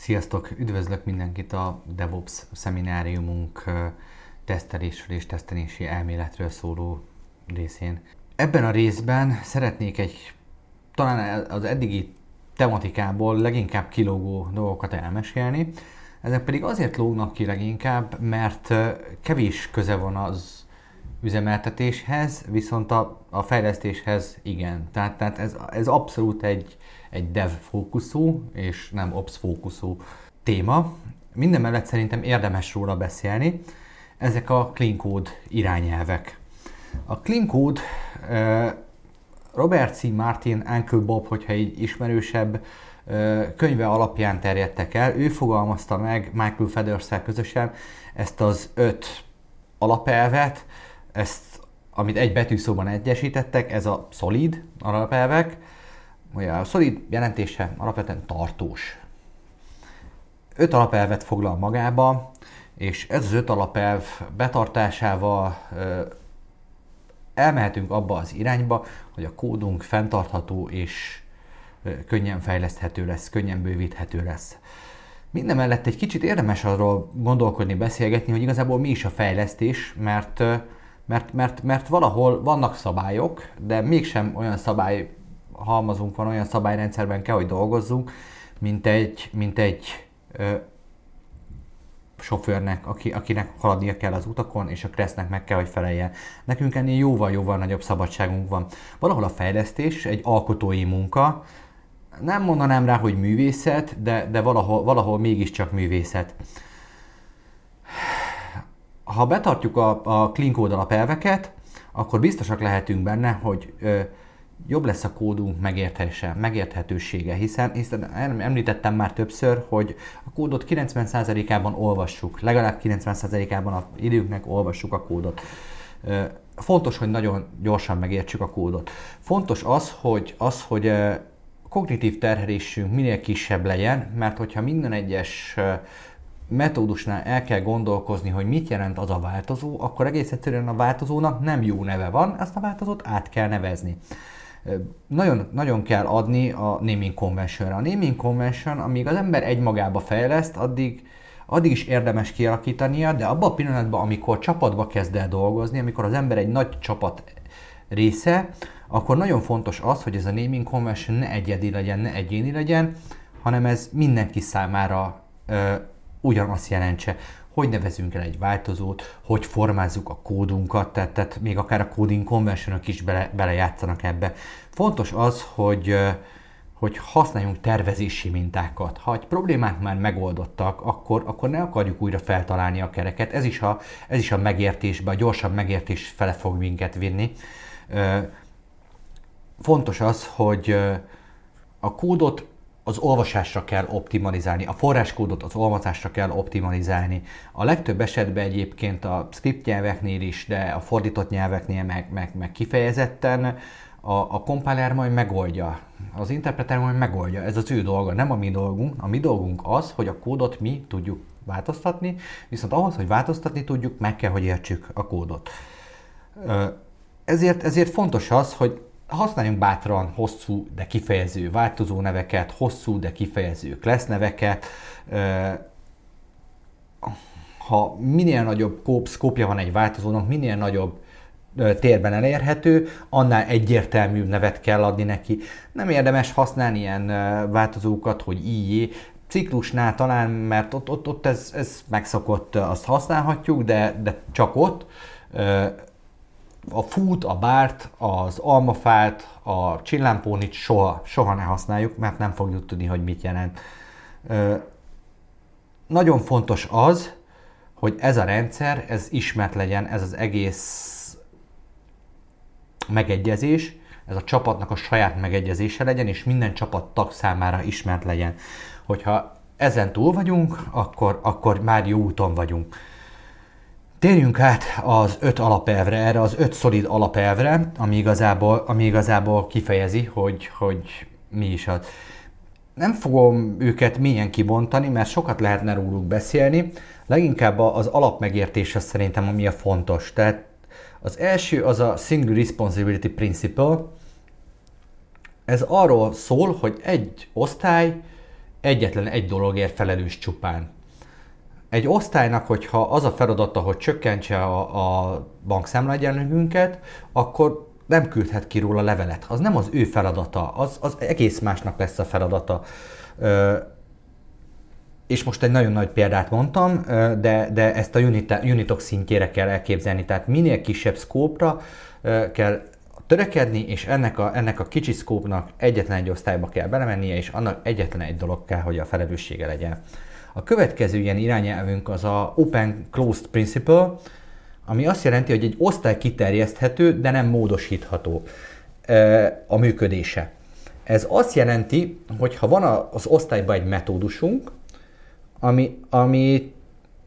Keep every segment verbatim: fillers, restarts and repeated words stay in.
Sziasztok! Üdvözlök mindenkit a DevOps szemináriumunk tesztelésről és tesztelési elméletről szóló részén. Ebben a részben szeretnék egy talán az eddigi tematikából leginkább kilógó dolgokat elmesélni. Ezek pedig azért lógnak ki leginkább, mert kevés köze van az üzemeltetéshez, viszont a, a fejlesztéshez igen. Tehát, tehát ez, ez abszolút egy, egy dev fókuszú és nem ops fókuszú téma. Mindemellett szerintem érdemes róla beszélni. Ezek a Clean Code irányelvek. A Clean Code Robert C. Martin, Uncle Bob, hogyha így ismerősebb, könyve alapján terjedtek el. Ő fogalmazta meg Michael Featherszel közösen ezt az öt alapelvet, ezt, amit egy betűszóban egyesítettek, ez a szolid alapelvek. A szolid jelentése alapvetően tartós. Öt alapelvet foglal magába, és ez az öt alapelv betartásával elmehetünk abba az irányba, hogy a kódunk fenntartható és könnyen fejleszthető lesz, könnyen bővíthető lesz. Mindemellett egy kicsit érdemes arról gondolkodni, beszélgetni, hogy igazából mi is a fejlesztés, mert, mert, mert, mert valahol vannak szabályok, de mégsem olyan szabály halmazunk van, olyan szabályrendszerben kell, hogy dolgozzunk, mint egy, mint egy ö, sofőrnek, aki, akinek haladnia kell az utakon, és a kressznek meg kell, hogy feleljen. Nekünk ennél jóval-jóval nagyobb szabadságunk van. Valahol a fejlesztés egy alkotói munka, nem mondanám rá, hogy művészet, de, de valahol, valahol mégiscsak művészet. Ha betartjuk a, a Clean Code alapelveket, akkor biztosak lehetünk benne, hogy ö, jobb lesz a kódunk megértése, megérthetősége, hiszen, hiszen említettem már többször, hogy a kódot kilencven százalékában olvassuk, legalább kilencven százalékában az időnknek olvassuk a kódot. Fontos, hogy nagyon gyorsan megértsük a kódot. Fontos az, hogy, az, hogy kognitív terhelésünk minél kisebb legyen, mert hogyha minden egyes metódusnál el kell gondolkozni, hogy mit jelent az a változó, akkor egész egyszerűen a változónak nem jó neve van, ezt a változót át kell nevezni. Nagyon, nagyon kell adni a naming conventionra. A naming convention, amíg az ember egymagába fejleszt, addig, addig is érdemes kialakítania, de abban a pillanatban, amikor csapatba kezd el dolgozni, amikor az ember egy nagy csapat része, akkor nagyon fontos az, hogy ez a naming convention ne egyedi legyen, ne egyéni legyen, hanem ez mindenki számára ö, ugyanazt jelentse. Hogy nevezünk el egy változót, hogy formázzuk a kódunkat, tehát, tehát még akár a coding conventionok is bele, belejátszanak ebbe. Fontos az, hogy, hogy használjunk tervezési mintákat. Ha egy problémát már megoldottak, akkor, akkor ne akarjuk újra feltalálni a kereket. Ez is a, ez is a megértésbe, a gyorsabb megértés fele fog minket vinni. Fontos az, hogy a kódot az olvasásra kell optimalizálni, a forráskódot az olvasásra kell optimalizálni. A legtöbb esetben egyébként a script nyelveknél is, de a fordított nyelveknél meg, meg, meg kifejezetten a, a compiler majd megoldja. Az interpreter majd megoldja, ez az ő dolga, nem a mi dolgunk. A mi dolgunk az, hogy a kódot mi tudjuk változtatni, viszont ahhoz, hogy változtatni tudjuk, meg kell, hogy értsük a kódot. Ezért, ezért fontos az, hogy használjunk bátran hosszú, de kifejező változó neveket, hosszú, de kifejező class neveket. Ha minél nagyobb szkópja van egy változónak, minél nagyobb térben elérhető, annál egyértelműbb nevet kell adni neki. Nem érdemes használni ilyen változókat, hogy í-jé. Ciklusnál talán, mert ott, ott, ott ez, ez megszokott, azt használhatjuk, de, de csak ott. A fút, a bárt, az almafát, a csillámpónit soha, soha ne használjuk, mert nem fogjuk tudni, hogy mit jelent. Ö, nagyon fontos az, hogy ez a rendszer, ez ismert legyen, ez az egész megegyezés, ez a csapatnak a saját megegyezése legyen, és minden csapattag számára ismert legyen. Hogyha ezen túl vagyunk, akkor, akkor már jó úton vagyunk. Térjünk át az öt alapelvre, erre az öt szolid alapelvre, ami igazából, ami igazából kifejezi, hogy, hogy mi is az. Nem fogom őket mélyen kibontani, mert sokat lehetne róluk beszélni. Leginkább az alapmegértés az szerintem, ami a fontos. Tehát az első az a Single Responsibility Principle. Ez arról szól, hogy egy osztály egyetlen egy dologért felelős csupán. Egy osztálynak, hogyha az a feladata, hogy csökkentse a, a bankszámlaegyenlegünket, akkor nem küldhet ki róla levelet. Az nem az ő feladata, az, az egész másnak lesz a feladata. Ö, és most egy nagyon nagy példát mondtam, de, de ezt a Unitok szintjére kell elképzelni. Tehát minél kisebb szkópra kell törekedni, és ennek a, ennek a kicsi szkópnak egyetlen egy osztályba kell belemennie, és annak egyetlen egy dolog kell, hogy a felelőssége legyen. A következő ilyen irányelvünk az a Open Closed Principle, ami azt jelenti, hogy egy osztály kiterjeszthető, de nem módosítható a működése. Ez azt jelenti, hogy ha van az osztályban egy metódusunk, ami, ami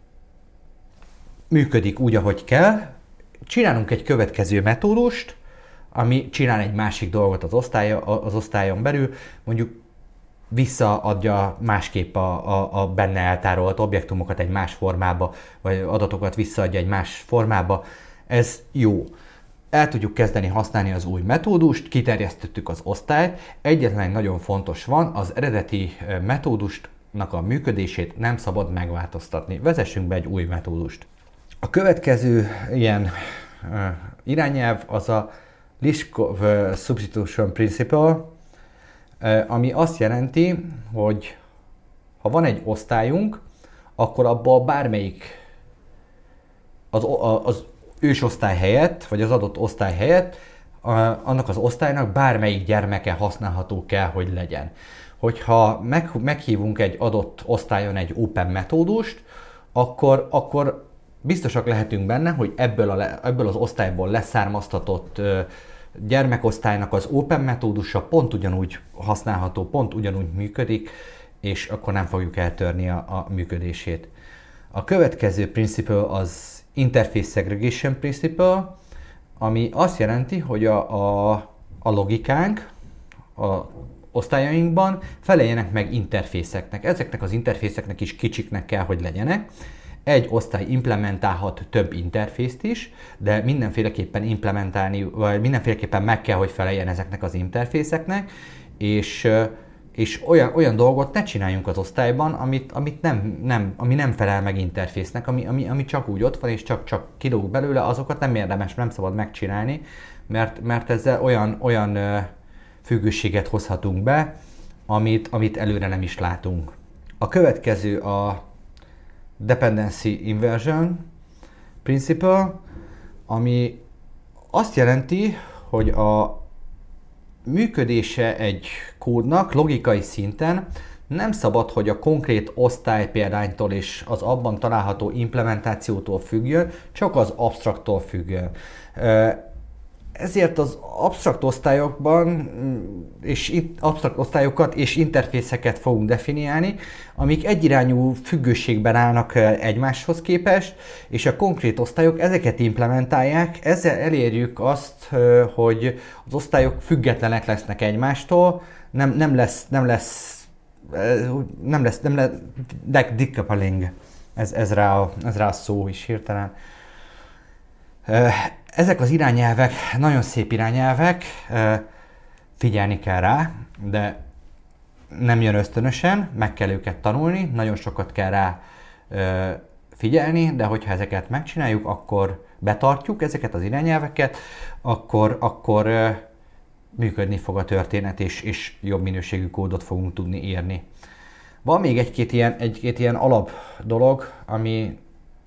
működik úgy, ahogy kell, csinálunk egy következő metódust, ami csinál egy másik dolgot az, osztály, az osztályon belül, mondjuk visszaadja másképp a, a, a benne eltárolt objektumokat egy más formába, vagy adatokat visszaadja egy más formába. Ez jó. El tudjuk kezdeni használni az új metódust, kiterjesztettük az osztályt. Egyetlen nagyon fontos van, az eredeti metódusnak a működését nem szabad megváltoztatni. Vezessünk be egy új metódust. A következő ilyen uh, irányelv az a Liskov Substitution Principle, ami azt jelenti, hogy ha van egy osztályunk, akkor abban bármelyik az, az ősosztály helyett, vagy az adott osztály helyett, annak az osztálynak bármelyik gyermeke használható kell, hogy legyen. Hogyha meg, meghívunk egy adott osztályon egy open metódust, akkor, akkor biztosak lehetünk benne, hogy ebből, a, ebből az osztályból leszármaztatott gyermekosztálynak az open metódusa pont ugyanúgy használható, pont ugyanúgy működik, és akkor nem fogjuk eltörni a, a működését. A következő principle az Interface Segregation Principle, ami azt jelenti, hogy a, a, a logikánk a osztályainkban feleljenek meg interfészeknek. Ezeknek az interfészeknek is kicsiknek kell, hogy legyenek. Egy osztály implementálhat több interfészt is, de mindenféleképpen implementálni, vagy mindenféleképpen meg kell, hogy feleljen ezeknek az interfészeknek, és, és olyan, olyan dolgot ne csináljunk az osztályban, amit, amit nem, nem, ami nem felel meg interfésznek, ami, ami, ami csak úgy ott van, és csak, csak kilóg belőle, azokat nem érdemes, nem szabad megcsinálni, mert, mert ezzel olyan, olyan függőséget hozhatunk be, amit, amit előre nem is látunk. A következő a Dependency Inversion Principle, ami azt jelenti, hogy a működése egy kódnak logikai szinten nem szabad, hogy a konkrét osztálypéldánytól és az abban található implementációtól függjön, csak az absztrakttól függjön. Ezért az absztrakt osztályokban és absztrakt osztályokat és interfészeket fogunk definiálni, amik egyirányú függőségben állnak egymáshoz képest, és a konkrét osztályok ezeket implementálják. Ezzel elérjük azt, hogy az osztályok függetlenek lesznek egymástól, nem, nem lesz, nem lesz, nem lesz, nem lesz decoupling, ez, ez, rá a, ez rá a szó is hirtelen. Ezek az irányelvek nagyon szép irányelvek, figyelni kell rá, de nem jön ösztönösen, meg kell őket tanulni, nagyon sokat kell rá figyelni, de hogyha ezeket megcsináljuk, akkor betartjuk ezeket az irányelveket, akkor, akkor működni fog a történet, és, és jobb minőségű kódot fogunk tudni írni. Van még egy-két ilyen, egy-két ilyen alap dolog, ami,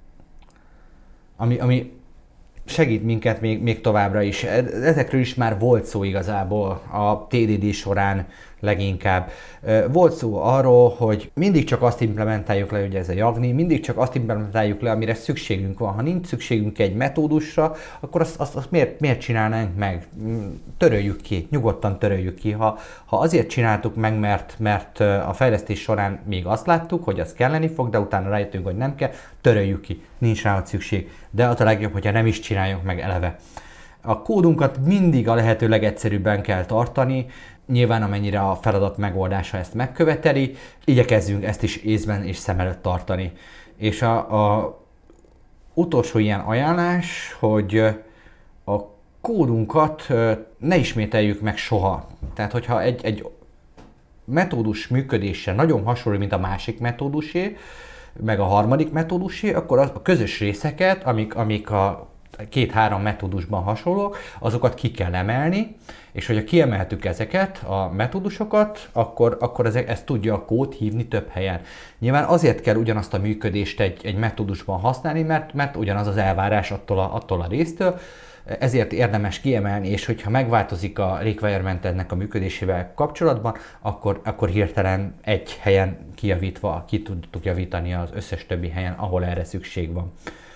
ami, ami segít minket még, még továbbra is. Ezekről is már volt szó igazából a té dé dé során leginkább. Volt szó arról, hogy mindig csak azt implementáljuk le, hogy ez a Jagni, mindig csak azt implementáljuk le, amire szükségünk van. Ha nincs szükségünk egy metódusra, akkor azt, azt, azt miért, miért csinálnánk meg? Töröljük ki, nyugodtan töröljük ki. Ha, ha azért csináltuk meg, mert, mert a fejlesztés során még azt láttuk, hogy az kelleni fog, de utána rájöttünk, hogy nem kell, töröljük ki, nincs rá szükség. De az a legjobb, hogyha nem is csináljuk meg eleve. A kódunkat mindig a lehető legegyszerűbben kell tartani, nyilván amennyire a feladat megoldása ezt megköveteli, igyekezzünk ezt is észben és szem előtt tartani. És a, a utolsó ilyen ajánlás, hogy a kódunkat ne ismételjük meg soha. Tehát, hogyha egy, egy metódus működése nagyon hasonló, mint a másik metódusé, meg a harmadik metódusé, akkor az, a közös részeket, amik, amik a két-három metódusban hasonlók, azokat ki kell emelni, és hogyha kiemeltük ezeket, a metódusokat, akkor, akkor ezek, ezt tudja a kód hívni több helyen. Nyilván azért kell ugyanazt a működést egy, egy metódusban használni, mert, mert ugyanaz az elvárás attól a, attól a résztől, ezért érdemes kiemelni, és hogyha megváltozik a requirement ennek a működésével kapcsolatban, akkor, akkor hirtelen egy helyen kijavítva ki tudtuk javítani az összes többi helyen, ahol erre szükség van.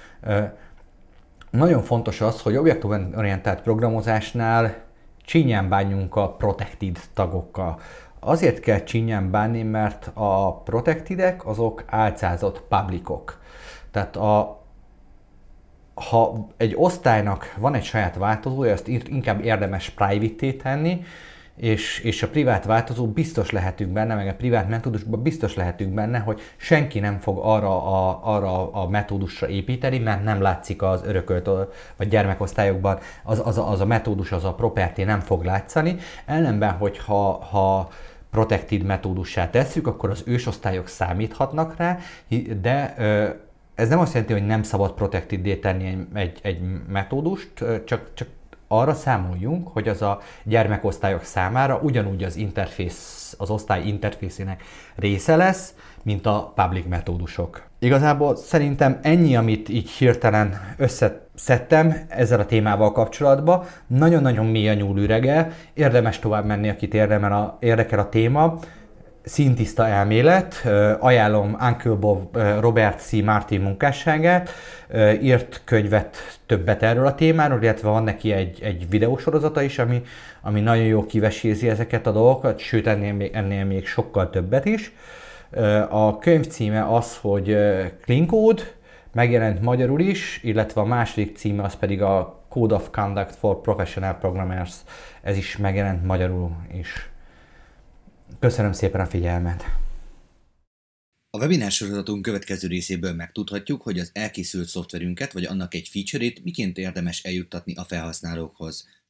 Nagyon fontos az, hogy objektumorientált programozásnál csínyán bánjunk a protected tagokkal. Azért kell csínyán bánni, mert a protectedek azok álcázott publicok. Tehát a, ha egy osztálynak van egy saját változója, azt inkább érdemes private-té tenni, és, és a privát változó biztos lehetünk benne, meg a privát metódusban biztos lehetünk benne, hogy senki nem fog arra a, arra a metódusra építeni, mert nem látszik az örökölt vagy gyermekosztályokban, az, az, az a metódus, az a property nem fog látszani. Ellenben, hogyha ha protected metódussá tesszük, akkor az ősosztályok számíthatnak rá, de ez nem azt jelenti, hogy nem szabad protected-dé tenni egy, egy, egy metódust, csak, csak arra számoljunk, hogy az a gyermekosztályok számára ugyanúgy az interfész, az osztály interfészének része lesz, mint a public metódusok. Igazából szerintem ennyi, amit így hirtelen összeszedtem ezzel a témával kapcsolatban. Nagyon-nagyon mély a nyúlürege, érdemes tovább menni, akit érdemel a, érdekel a téma. Színtiszta elmélet, ajánlom Uncle Bob Robert C. Martin munkásságát, írt könyvet többet erről a témáról, illetve van neki egy, egy videósorozata is, ami, ami nagyon jól kivesézi ezeket a dolgokat, sőt ennél még, ennél még sokkal többet is. A könyv címe az, hogy Clean Code, megjelent magyarul is, illetve a második címe az pedig a Code of Conduct for Professional Programmers, ez is megjelent magyarul is. Köszönöm szépen a figyelmet! A webinár sorozatunk következő részéből megtudhatjuk, hogy az elkészült szoftverünket vagy annak egy feature-ét miként érdemes eljuttatni a felhasználókhoz.